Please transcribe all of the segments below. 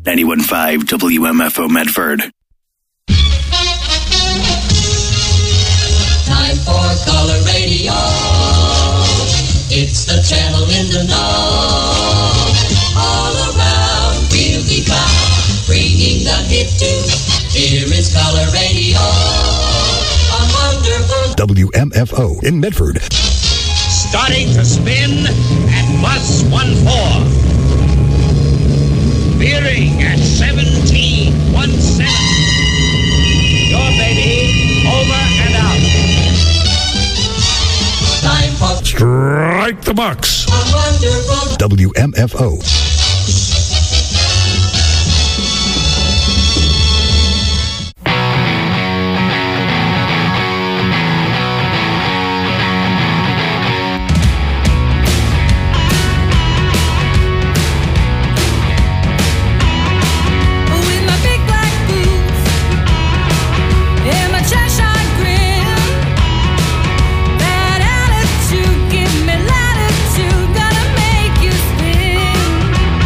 91.5 WMFO Medford. Time for color radio. It's the channel in the know. All around we'll be found, bringing the hit tunes. Here is color radio on wonderful WMFO in Medford. Starting to spin at bus 14. Veering at 1717. Your baby over and out. time for Strike the box. a wonderful WMFO. With my big black boots and my Cheshire grin, that attitude give me latitude, gonna make you spin.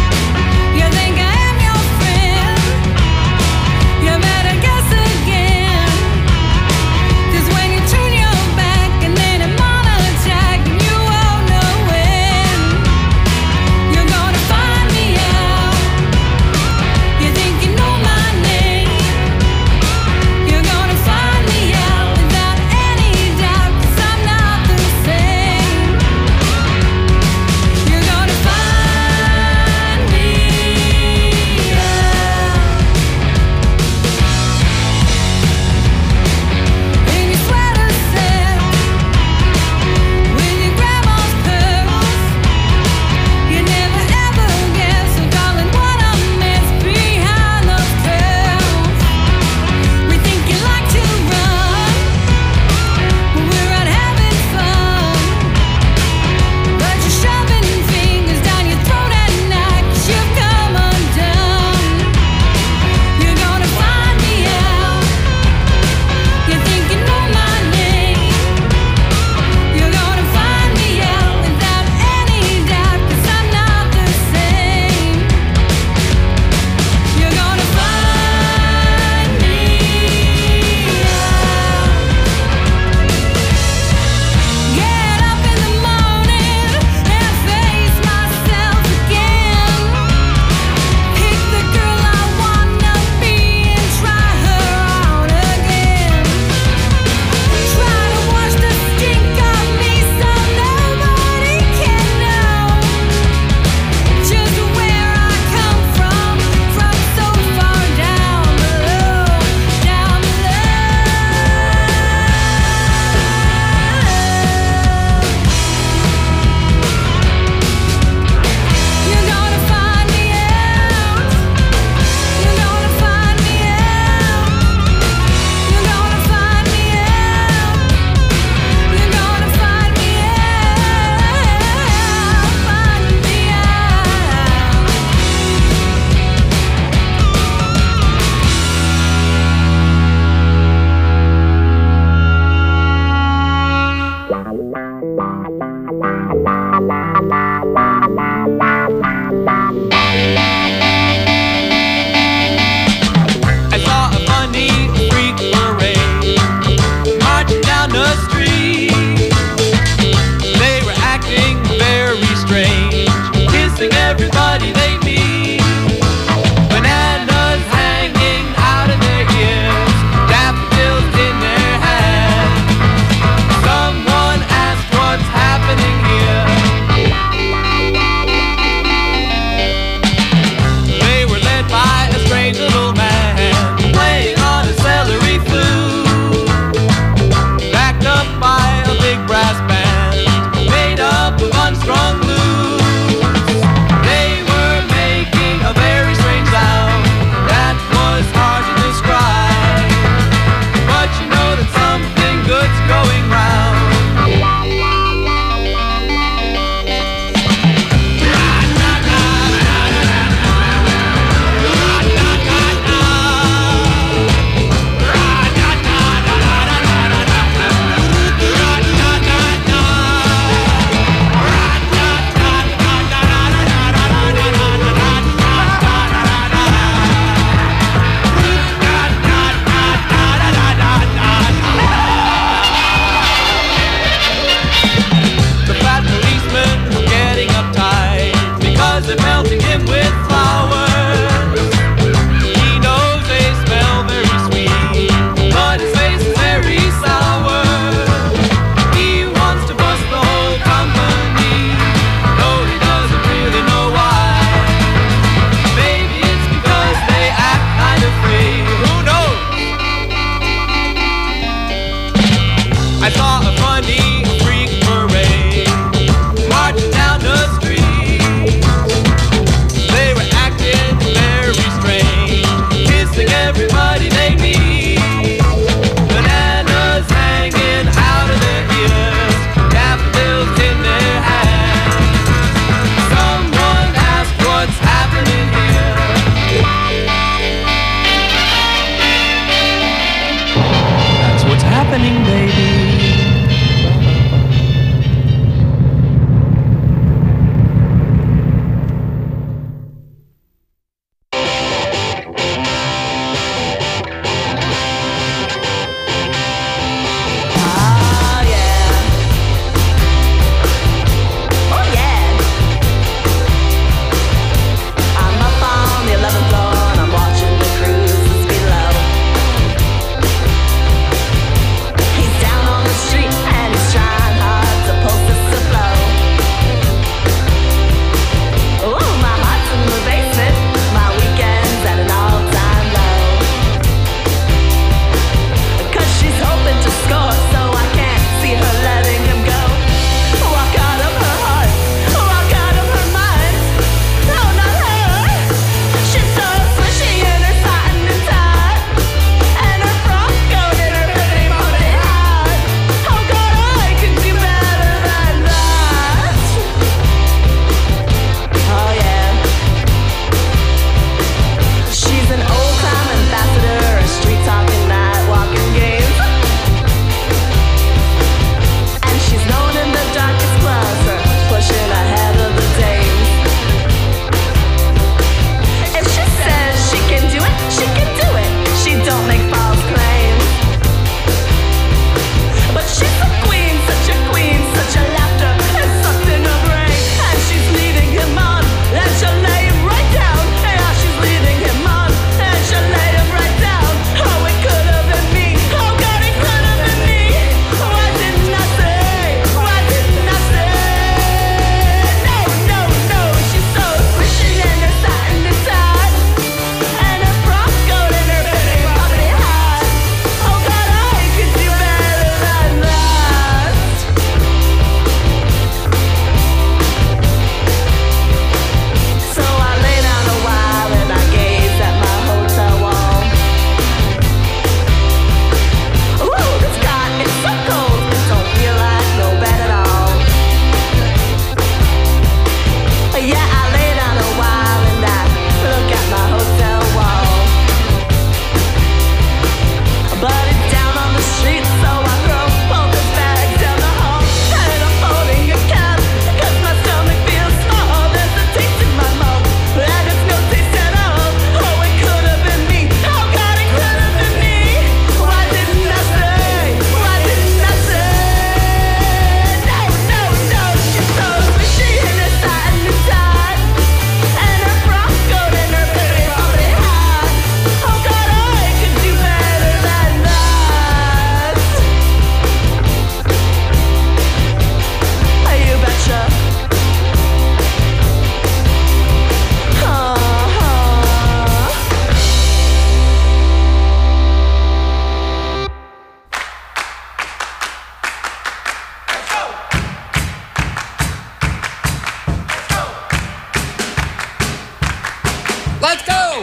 Let's go!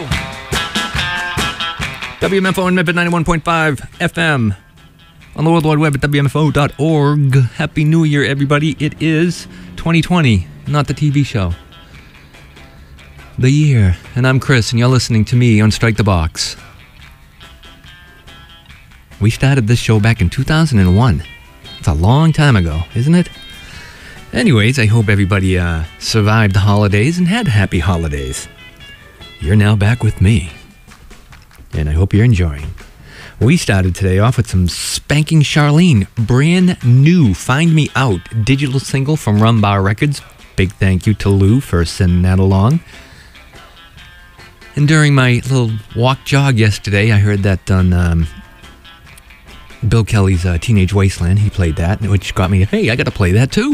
WMFO and Medford 91.5 FM. On the World Wide Web at WMFO.org. Happy New Year, everybody. It is 2020, not the TV show. The year. And I'm Chris, and you're listening to me on Strike the Box. We started this show back in 2001. It's a long time ago, isn't it? Anyways, I hope everybody survived the holidays and had happy holidays. You're now back with me. And I hope you're enjoying. We started today off with some Spanking Charlene, brand new Find Me Out digital single from Rumbar Records. Big thank you to Lou for sending that along. And during my little walk jog yesterday, I heard that on Bill Kelly's Teenage Wasteland. He played that, which got me, hey, I got to play that too.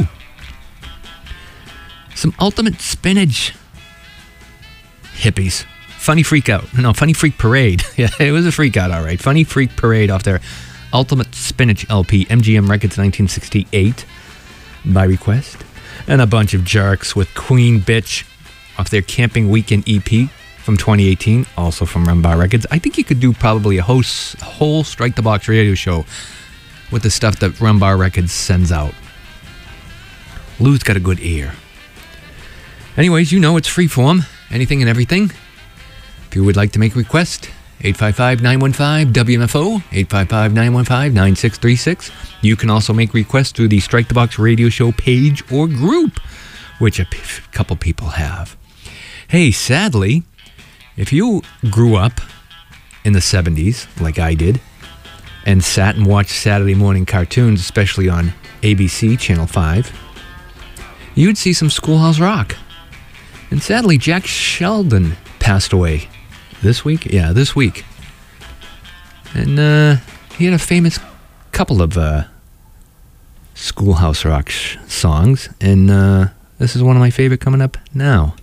Some Ultimate Spinach hippies. Funny Freak Parade. Yeah, it was a freak out, all right. Funny Freak Parade off their Ultimate Spinach LP, MGM Records 1968, by request. And a bunch of jerks with Queen Bitch off their Camping Weekend EP from 2018, also from Rumbar Records. I think you could do probably a whole Strike the Box radio show with the stuff that Rumbar Records sends out. Lou's got a good ear. Anyways, you know it's freeform, anything and everything. If you would like to make a request, 855-915-WMFO, 855-915-9636. You can also make requests through the Strike the Box radio show page or group, which a couple people have. Hey, sadly, if you grew up in the 70s, like I did, and sat and watched Saturday morning cartoons, especially on ABC Channel 5, you'd see some Schoolhouse Rock. And sadly, Jack Sheldon passed away. This week? Yeah, this week. And he had a famous couple of Schoolhouse Rock songs. And this is one of my favorite coming up now.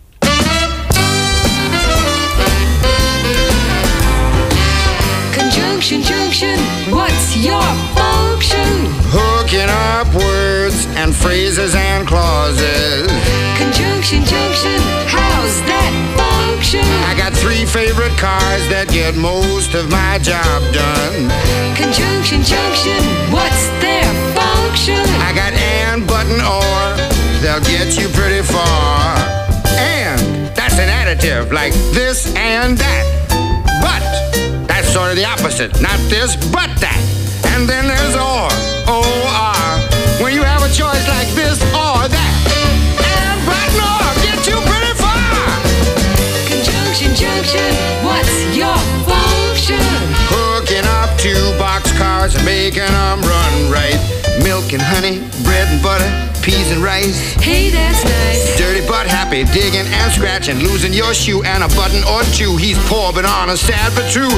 Conjunction, junction, what's your function? Hooking up words and phrases and clauses. Conjunction, junction, how's that function? I got 3 favorite cars that get most of my job done. Conjunction, junction, what's their function? I got and, but, and, or, they'll get you pretty far. And, that's an additive, like this and that. But, that's sort of the opposite. Not this, but that. And then there's or, O-R. When you have a choice like this or that. And, but, and, or, get you pretty far. Conjunction, junction, what's your function? Hooking up 2 boxcars and making them run right. Milk and honey, bread and butter, peas and rice. Hey, that's nice. Dirty but happy, digging and scratching, losing your shoe and a button or 2. He's poor but honest, sad but true.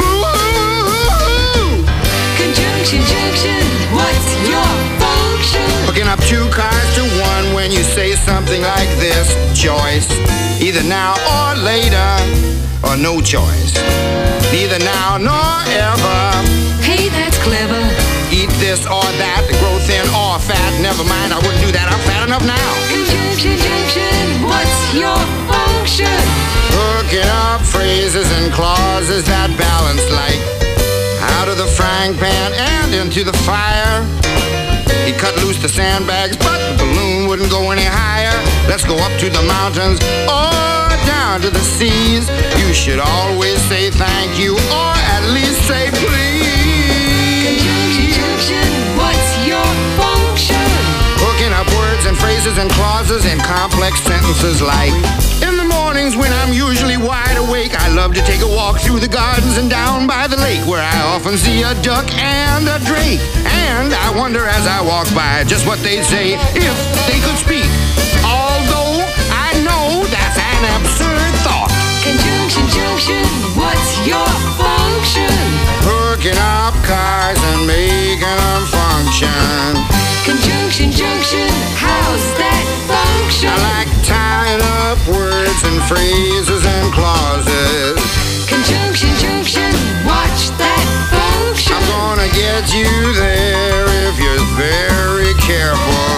Boo-hoo! Conjunction, junction, what's your function? Hooking up 2 cars to 1 when you say something like this. Choice, either now or later, or no choice. Neither now nor ever. Hey, that's clever. Eat this or that, grow thin or fat. Never mind, I wouldn't do that, I'm fat enough now. Conjunction, junction, what's your function? Hooking up phrases and clauses that balance like out of the frying pan and into the fire. He cut loose the sandbags, but the balloon wouldn't go any higher. Let's go up to the mountains or down to the seas. You should always say thank you or at least say please. Conjunction, junction, what's your function? Hooking up words and phrases and clauses in complex sentences like in the mornings when I'm usually wide awake, I love to take a walk through the gardens and down by the lake where I often see a duck and a drake. And I wonder as I walk by just what they'd say if they could speak. Although I know that's an absurd thought. Conjunction, junction, what's your function? Hooking up cars and making them function. Conjunction, junction, how's that function? I like tying up words and phrases and clauses. Conjunction, junction, watch that function. I'm gonna get you there if you're very careful.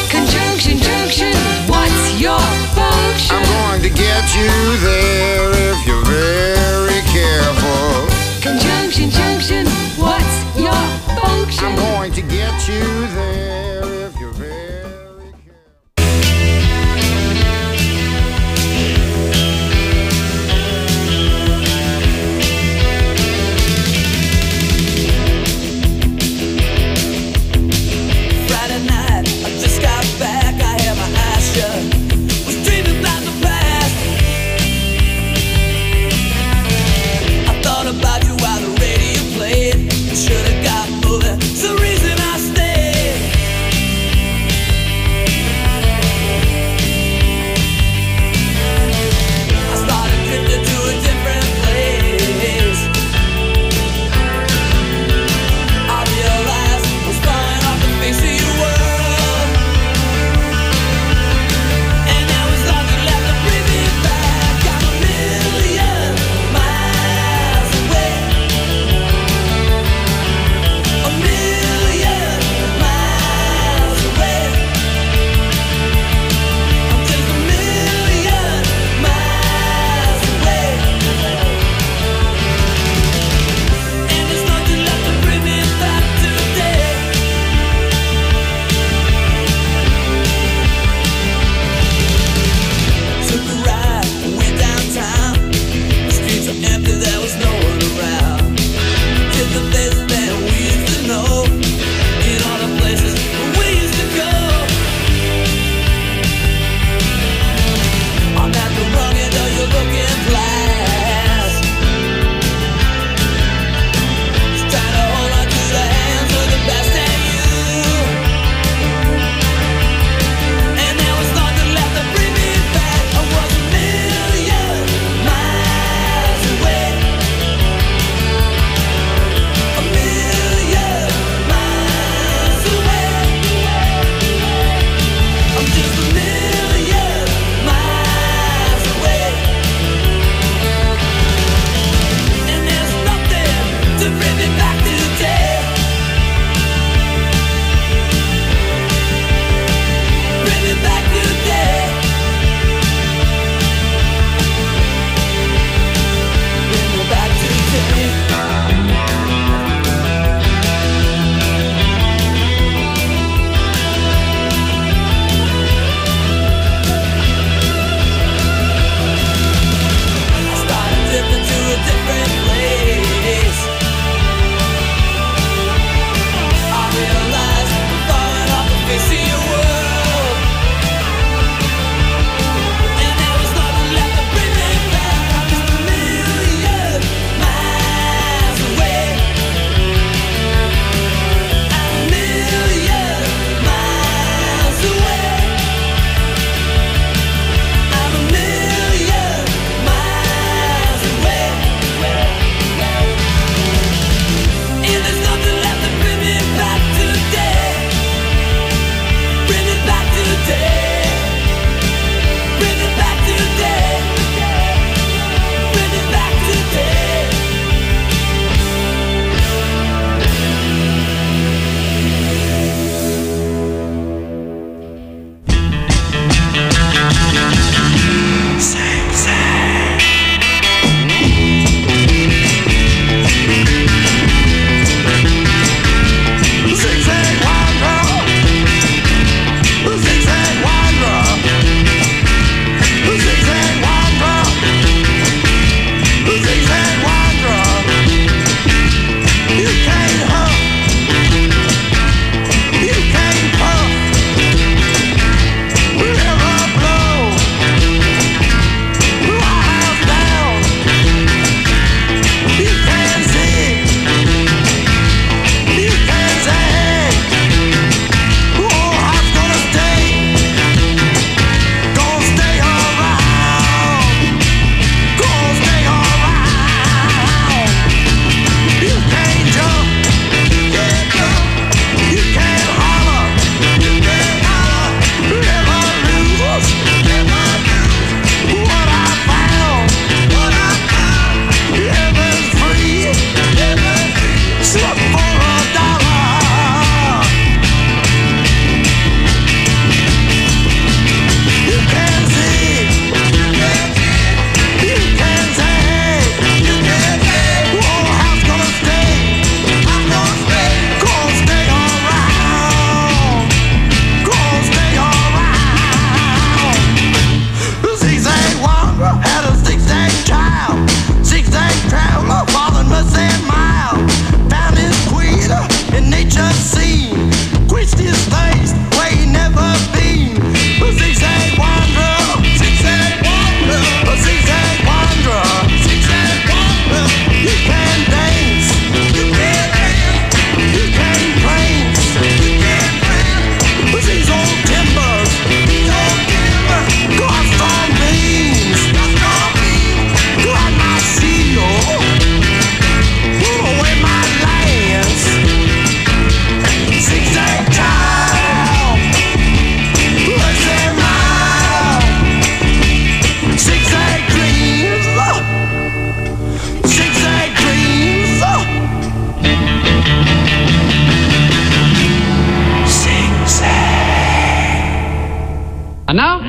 Conjunction, junction, what's your function? I'm going to get you there if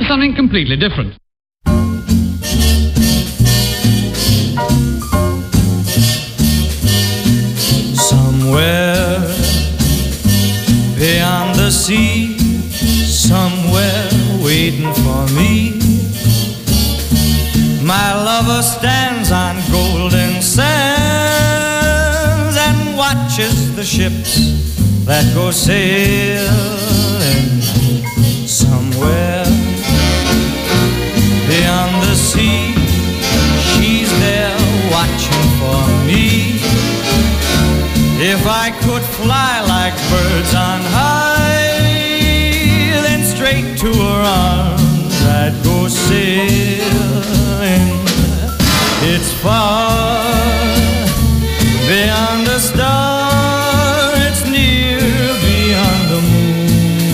something completely different. Somewhere beyond the sea, somewhere waiting for me, my lover stands on golden sands and watches the ships that go sailing. Somewhere beyond the sea, she's there watching for me. If I could fly like birds on high, then straight to her arms I'd go sailing. It's far beyond a star, it's near beyond the moon.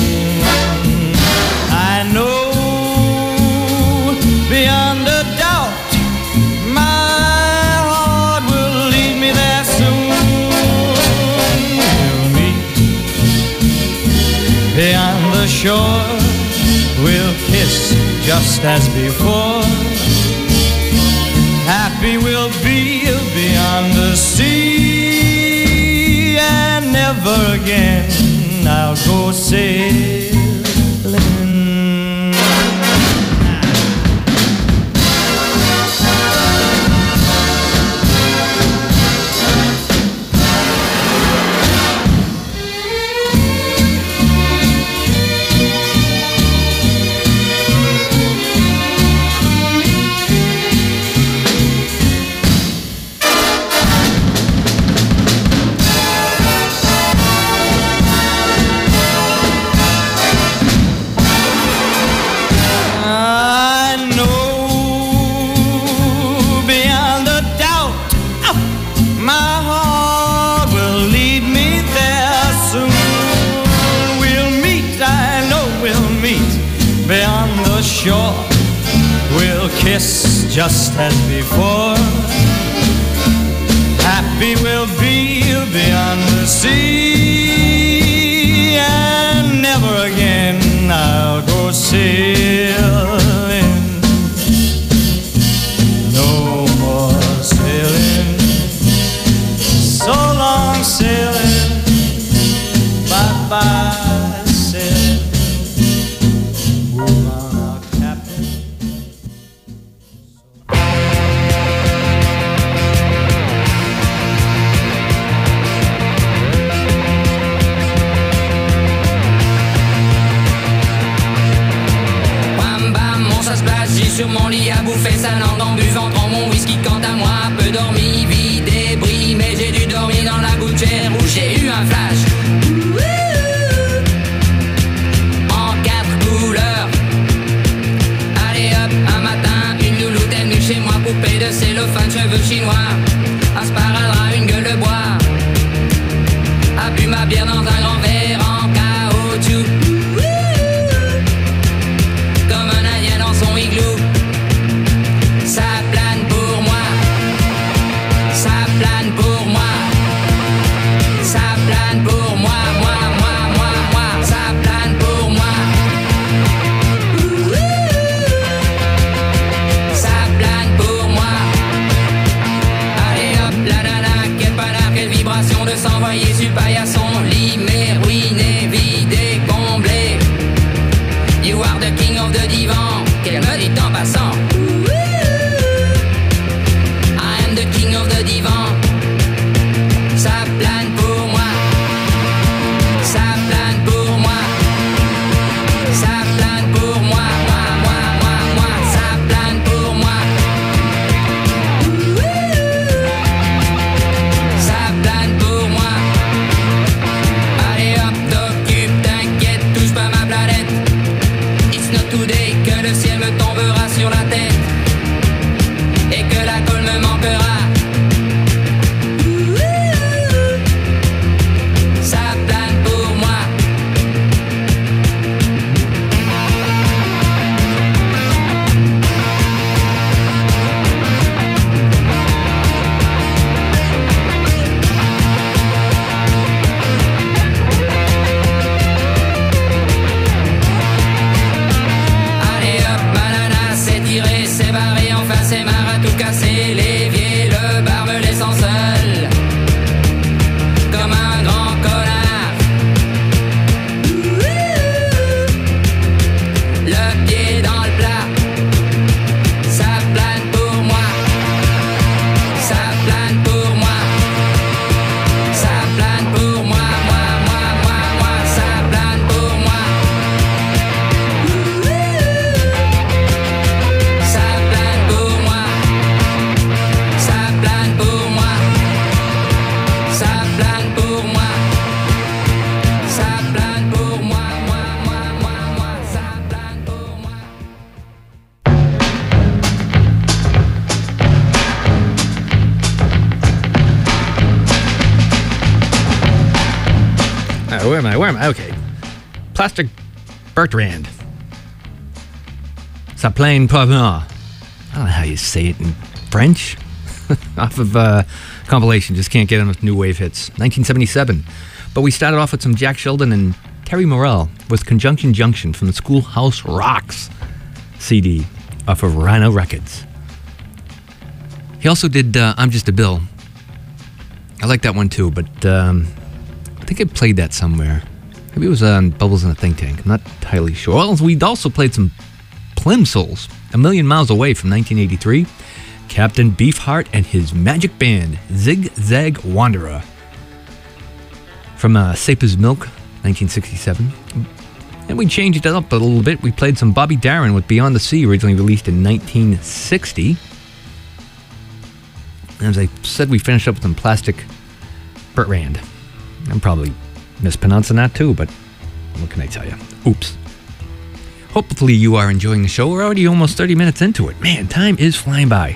I know beyond a doubt my heart will lead me there soon. We'll meet beyond the shore, we'll kiss just as before. Happy we'll be beyond the sea, and never again I'll go sailing. Shore, we'll kiss just as before. Happy we'll be beyond the sea, and never again I'll go sailing. No more sailing, so long sailing, bye-bye sailing. Sur mon lit à bouffer sa langue en buvant trop mon whisky. Quant à moi, peu dormi, vie débris, mais j'ai dû dormir dans la gouttière où j'ai eu un flash. En 4 couleurs. Allez hop, un matin, une louloute est venue chez moi, poupée de cellophane, cheveux chinois, un sparadrap, une gueule de bois, a bu ma bière dans un grand verre en caoutchouc, comme un indien dans son igloo. Ça plane pour moi, ça plane pour moi, ça plane pour moi, moi, ça plane pour moi. Ça plane pour moi. Allez hop, la nana, quelle panard, quelle vibration de s'envoyer sur paillasson. Limé, ruiné, vidé, comblé. You are the king of the divan, qu'elle me dit en passant. I am the king of the divan. et l'évier, le bar me laissant seul comme un grand connard. Le pied dans le plat, ça plane pour moi, ça plane pour moi, ça plane pour moi, moi, ça plane pour moi. Ça plane pour moi, ça plane pour moi, ça plane pour moi, ça plane pour moi, moi, ça plane pour moi. Where am I? Okay. Plastic Bertrand. Ça plane pour moi. I don't know how you say it in French. Off of compilation, just can't get enough new wave hits. 1977. But we started off with some Jack Sheldon and Terry Morell with Conjunction Junction from the Schoolhouse Rocks CD off of Rhino Records. He also did I'm Just a Bill. I like that one too, but I think I played that somewhere. Maybe it was on Bubbles in a Think Tank. I'm not entirely sure. Well, we also played some Plimsouls, A Million Miles Away from 1983. Captain Beefheart and his magic band, Zig Zag Wanderer. From Saper's Milk, 1967. And we changed it up a little bit. We played some Bobby Darin with Beyond the Sea, originally released in 1960. And as I said, we finished up with some Plastic Bertrand. I'm probably mispronouncing that too, but what can I tell you? Oops. Hopefully you are enjoying the show. We're already almost 30 minutes into it. Man, time is flying by.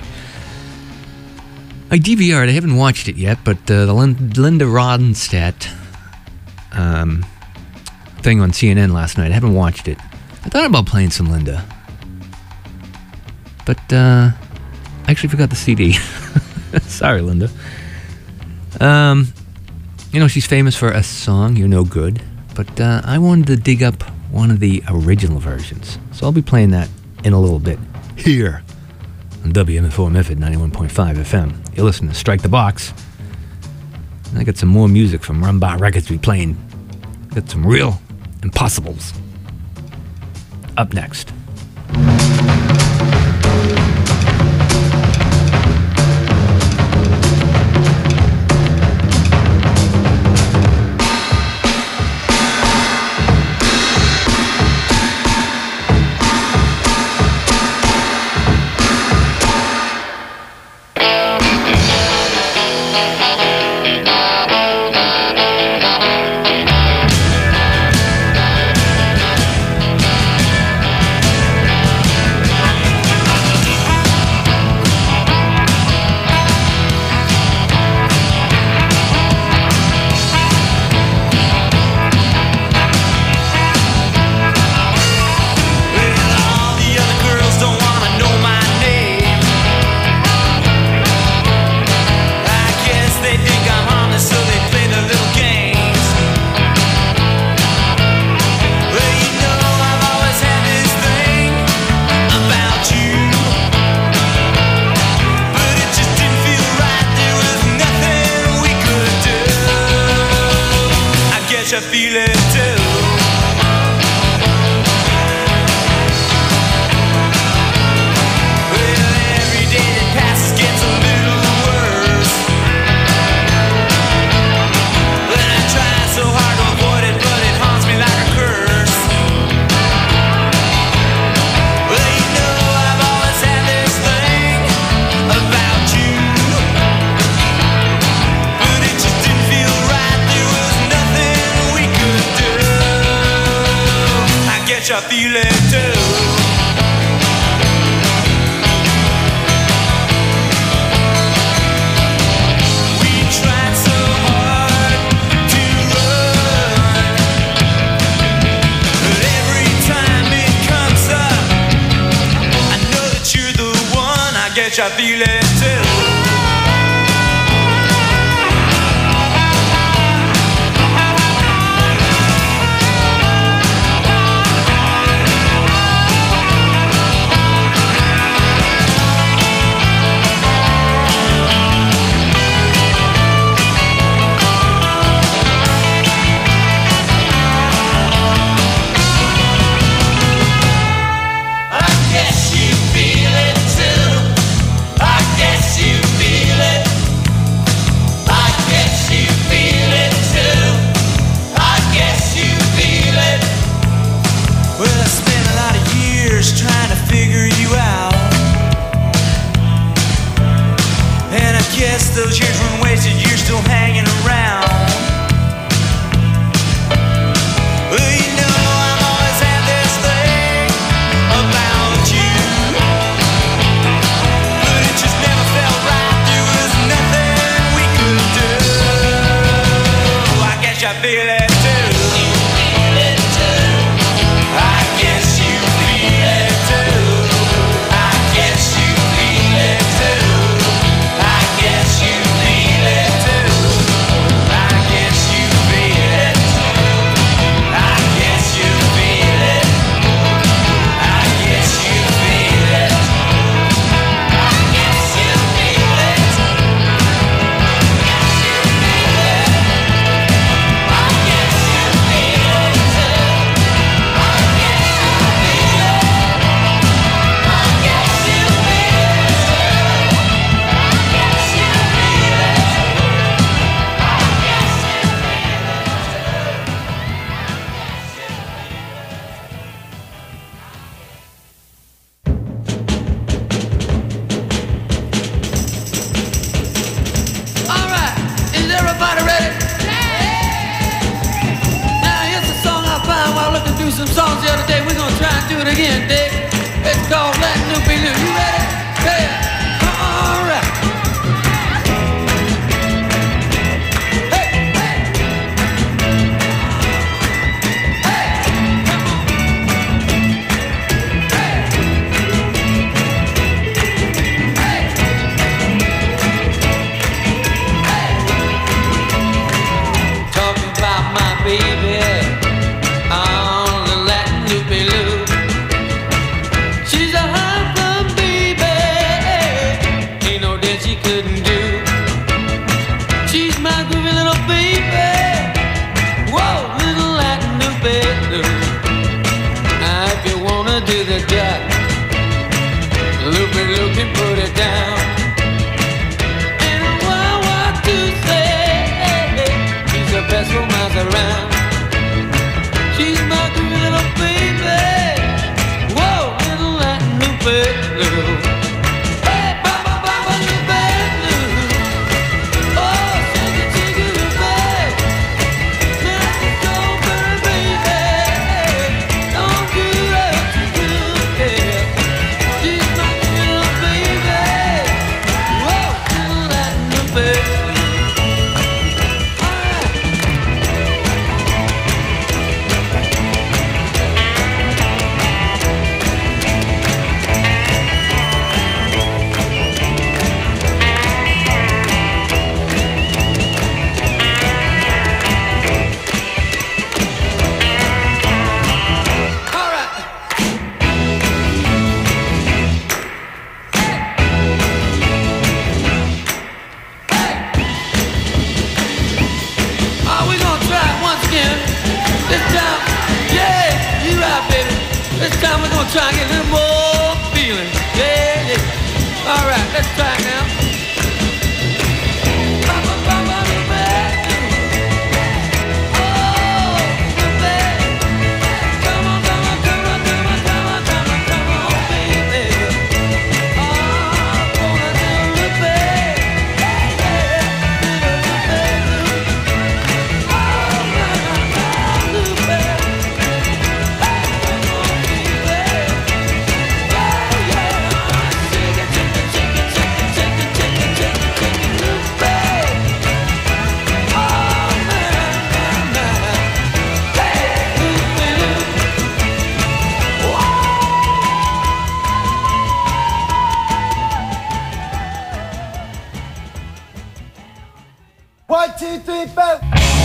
I DVR'd, I haven't watched it yet, but the Linda Ronstadt thing on CNN last night, I haven't watched it. I thought about playing some Linda. But I actually forgot the CD. Sorry, Linda. You know, she's famous for a song, You're No Good, but I wanted to dig up one of the original versions. So I'll be playing that in a little bit here on WMFO Medford 91.5 FM. You're listening to Strike the Box. And I got some more music from Rumbar Records to be playing. Got some real impossibles. Up next. I feel it too. guess those years weren't wasted, you're still hanging around. Well, you know I've always had this thing about you, but it just never felt right. There was nothing we could do. I guess I feel it too. I guess you feel it too. I guess you feel it too. I guess you feel it too. I guess you feel it. I guess you feel it. I guess you feel it. I guess you feel it. I guess you feel it too. I guess you feel it. I guess you feel it too. I guess you feel it. All right, is everybody ready? Now here's a song I found while looking through some songs the other day. We're gonna try and do it again, Dick. It's called Latin Loopy Loo. You ready? Yeah. All right. Hey, hey. Hey, come on. Hey. Talking about my baby on the Latin Loopy Loo. She's a hot baby, ain't no dance she couldn't do. She's my groovy little baby, whoa, little Latin Loopy Loo. Now if you wanna do the duck, Loopy Loo can put it down. And what to say, she's the best romance around. She's my groovy little baby, whoa, little Latin Loopy Loo. Hey, Baba, Baba, Loopy Loo. Oh, shake it, Loopy. Now go, baby. Don't do that to yeah. She's my groovy little baby, whoa, little Latin Loopy Loo. All right. We're gonna try it once again. This time, yeah, you right, baby. This time we're gonna try and get a little more feeling. Yeah, yeah. All right, let's try it now. Baba, baba, Loopy. Oh, Loopy. Come on, come on, come on, come on, come on, come on, come on, baby. Oh, gonna do Loopy. Yeah, yeah, Loopy, Loopy. Oh, my, Loopy. Hey, come on, baby. Yeah, yeah. Shake it, shake it, shake it, shake it, shake it, shake it, shake it, shake it, Loopy. Oh, man, man, man. Hey, Loopy, Loopy. One, two, three, four.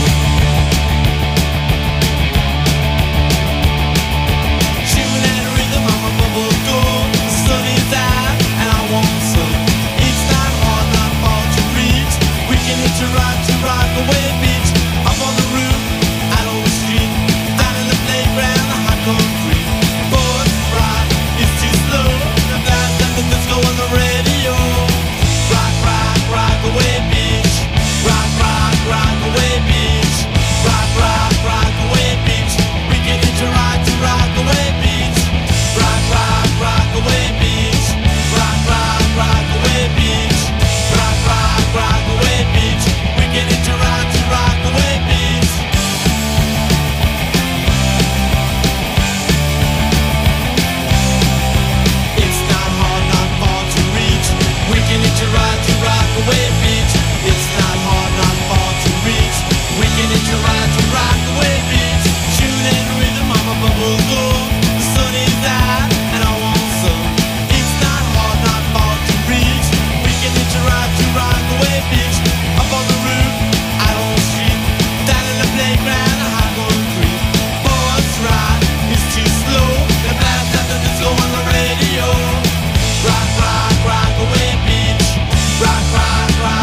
Shooting at a rhythm on my bubble door. The sun is out and I want some. It's not hard, not far to reach. We can hitch a ride to Rockaway Beach. Up on the roof, out on the street. Down in the playground, the hot concrete. Boys, rock, it's too slow. I'm glad that the disco on the radio. Rock, rock, Rockaway Beach. Rock, rock, Rockaway Beach. away beach. It's not hard, not far to reach. We can hitch a ride to Rockaway Beach. Shooting rhythm on my bubble gum. The sun is out and I want some. It's not hard, not far to reach. We can hitch a ride to Rockaway Beach. Up on the roof, out on the street. Down in the playground, a high going creep. Boys ride, it's too slow. The blast after disco on the radio. Rock, rock, Rockaway Beach. Rock, rock, rock.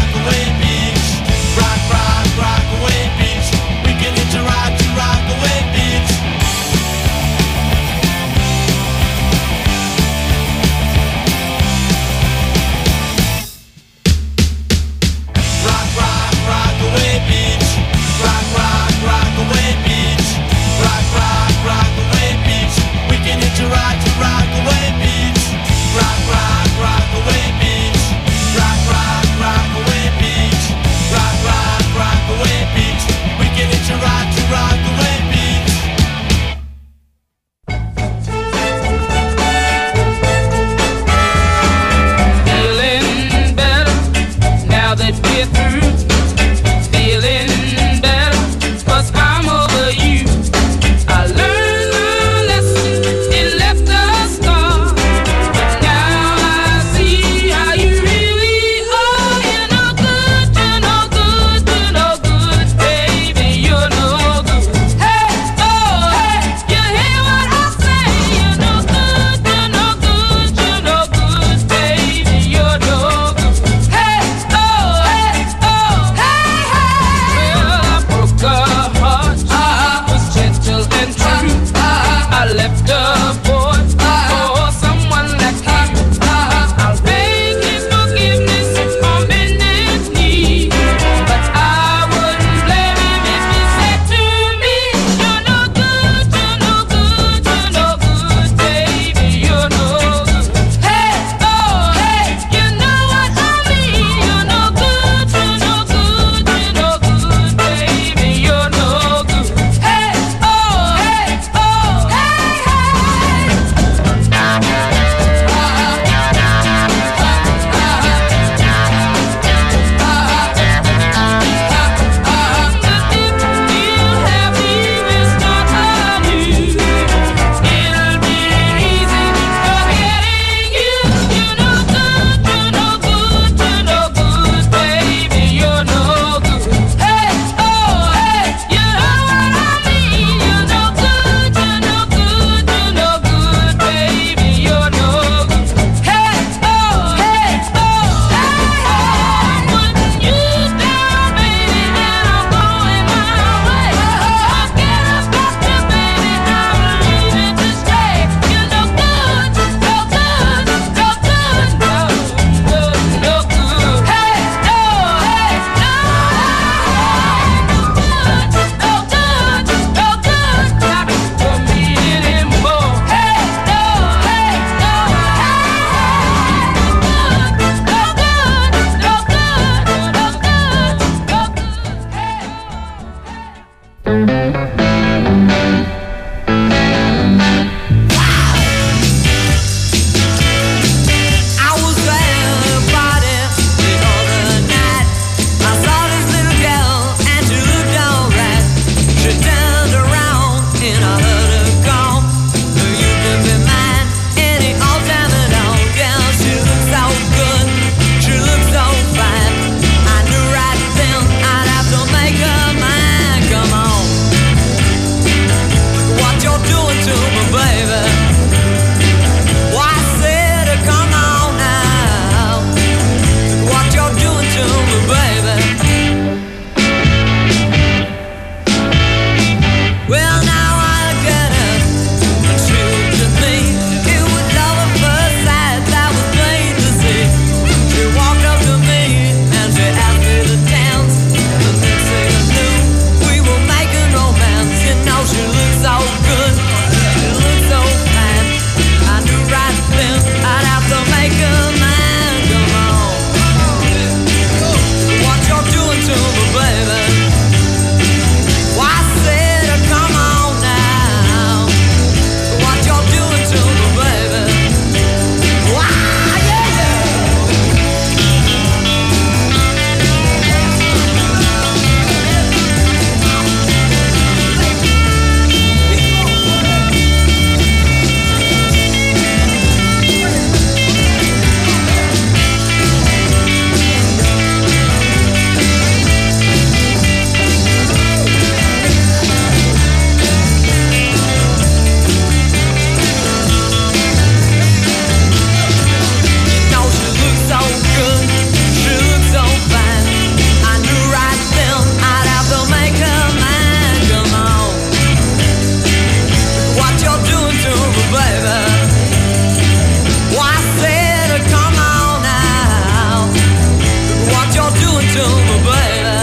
to me, baby.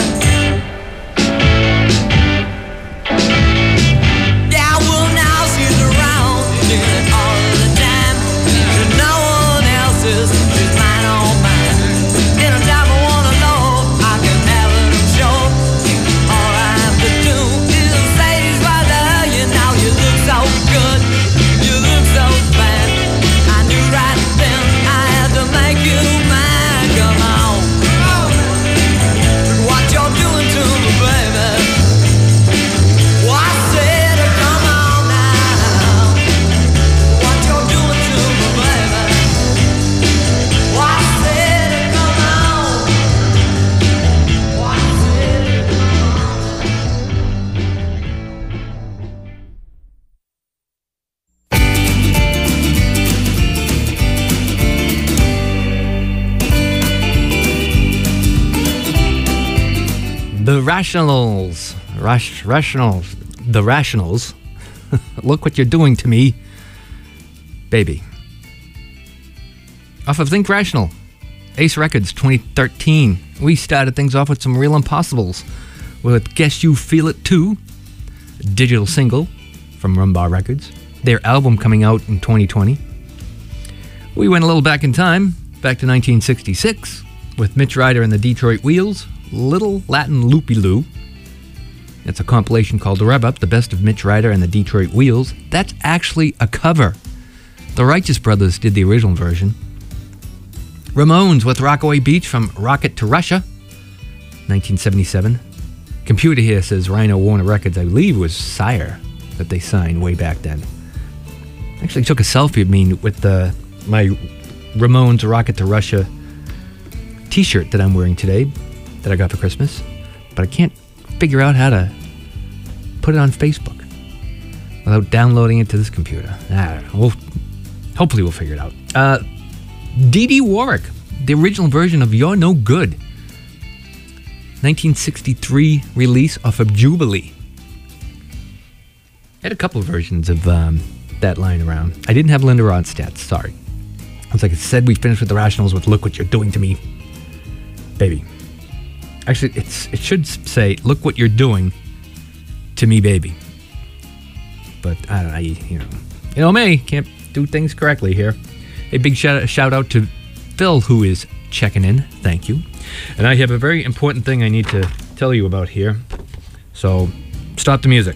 Yeah, well now she's around, doing it all the time. And no one else's, she's mine on mine. Anytime I wanna know, I can have it, I'm sure. All I have to do is say these words to her. You know you look so good, you look so fine. I knew right then I had to make you mine. Come on, look what you're doing to me, baby. Well, I said, come on now. What you're doing to me, baby. Well, I said, come on. Well, I said, The Rationals. Rationals. The Rationals. Look what you're doing to me, baby. Off of Think Rational. Ace Records 2013. We started things off with some Real Impossibles with Guess You Feel It Too, a digital single from Rumbar Records. Their album coming out in 2020. We went a little back in time, back to 1966, with Mitch Ryder and the Detroit Wheels, Little Latin Loopy-Loo. It's a compilation called Rev Up, the best of Mitch Ryder and the Detroit Wheels. That's actually a cover. The Righteous Brothers did the original version. Ramones with Rockaway Beach from Rocket to Russia, 1977. Computer here says Rhino Warner Records, I believe, was Sire that they signed way back then. Actually took a selfie of me with my Ramones Rocket to Russia t-shirt that I'm wearing today, that I got for Christmas, but I can't figure out how to put it on Facebook without downloading it to this computer. I don't know. Hopefully we'll figure it out. Dee Dee Warwick, the original version of You're No Good, 1963 release off of Jubilee. I had a couple of versions of that lying around. I didn't have Linda Ronstadt, sorry. I was like, it said we finished with the Rationals with Look What You're Doing to Me, baby. Actually, it should say, look what you're doing to me, baby. But I don't know, you know me, can't do things correctly here. A big shout out to Phil, who is checking in. Thank you. And I have a very important thing I need to tell you about here. So, stop the music.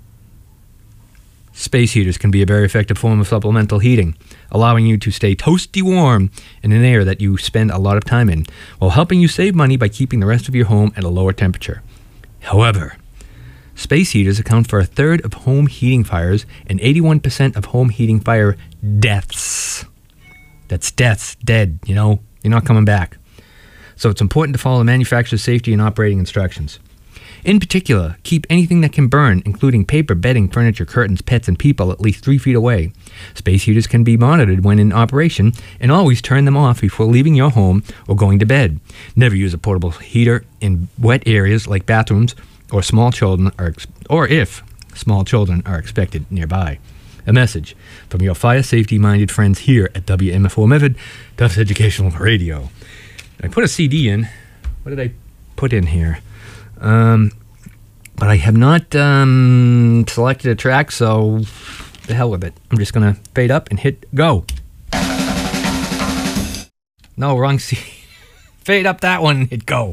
Space heaters can be a very effective form of supplemental heating, allowing you to stay toasty warm in an air that you spend a lot of time in, while helping you save money by keeping the rest of your home at a lower temperature. However, space heaters account for a third of home heating fires and 81% of home heating fire deaths. That's deaths, dead, you're not coming back. So it's important to follow the manufacturer's safety and operating instructions. In particular, keep anything that can burn, including paper, bedding, furniture, curtains, pets, and people, at least 3 feet away. Space heaters can be monitored when in operation, and always turn them off before leaving your home or going to bed. Never use a portable heater in wet areas like bathrooms or if small children are expected nearby. A message from your fire safety-minded friends here at WMFO Medford, Duff's Educational Radio. I put a CD in. What did I put in here? But I have not selected a track, so the hell with it. I'm just going to fade up and hit go. No, wrong CD. Fade up that one and hit go.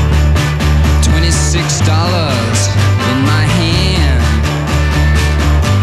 $26 in my hand.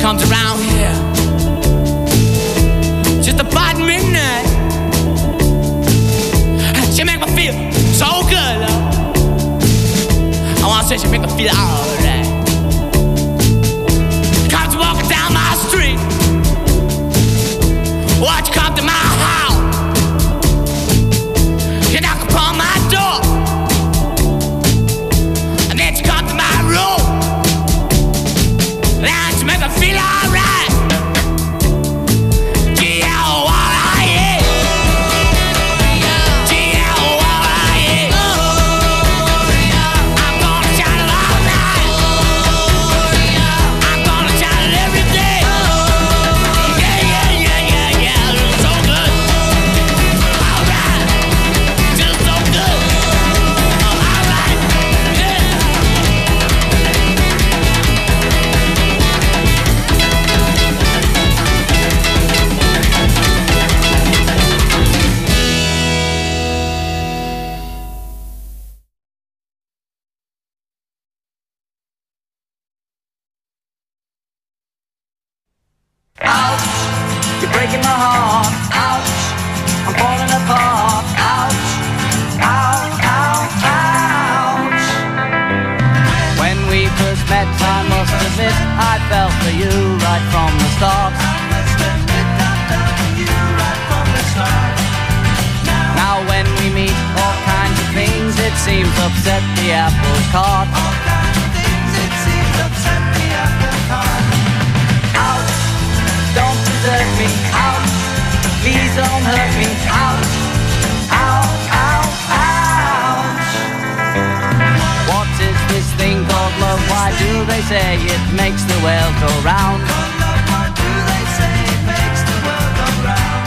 comes around here just about midnight. She make me feel so good, love. I wanna say she make me feel alright. Comes walking down my street. Watch you come to my house. You knock upon my door. And then you come to my room. And she make me feel alright. Ouch, you're breaking my heart. Ouch, I'm falling apart. Ouch, ouch, ouch, ouch. When we first met, I must admit, I fell for you right from the start. Now when we meet, all kinds of things, it seems upset the apple cart. All kinds of things, it seems upset the apple cart. Ouch. Don't desert me, ouch. Please don't hurt me, ouch. Ouch, ouch, ouch. What is this thing called love? Why do they say it makes the world go round? Why do they say it makes the world go round?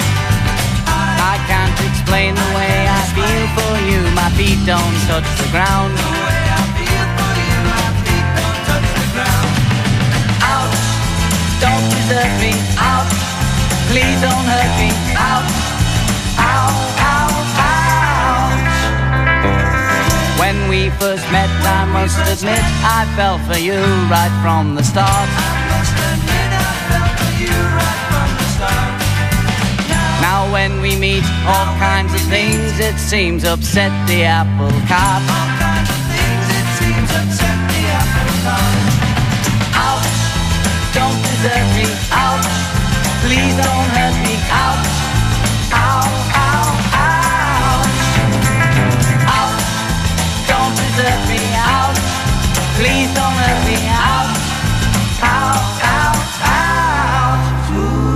I can't explain the way I feel for you. My feet don't touch the ground. The way I feel for you, my feet don't touch the ground. Ouch. Don't desert me, ouch. Please don't hurt me, ouch. Ow, ow, ouch. When we first met, I must admit, I fell for you right from the start. I must admit, I fell for you right from the start. Now when we meet, all kinds of things, it seems upset the apple cart. All kinds of things, it seems upset the apple cart. Ouch. Don't desert me, ouch. Please don't hurt me, ouch. Ow, ow, ouch. Ouch. Don't desert me, ouch. Please don't hurt me, ouch. Ow, ow, ouch. Ooh.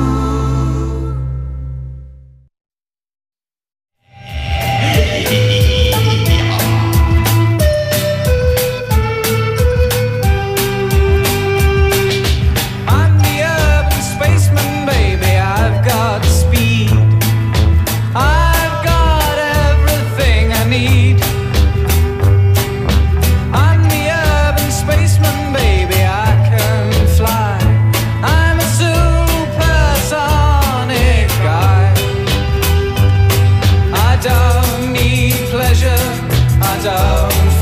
I don't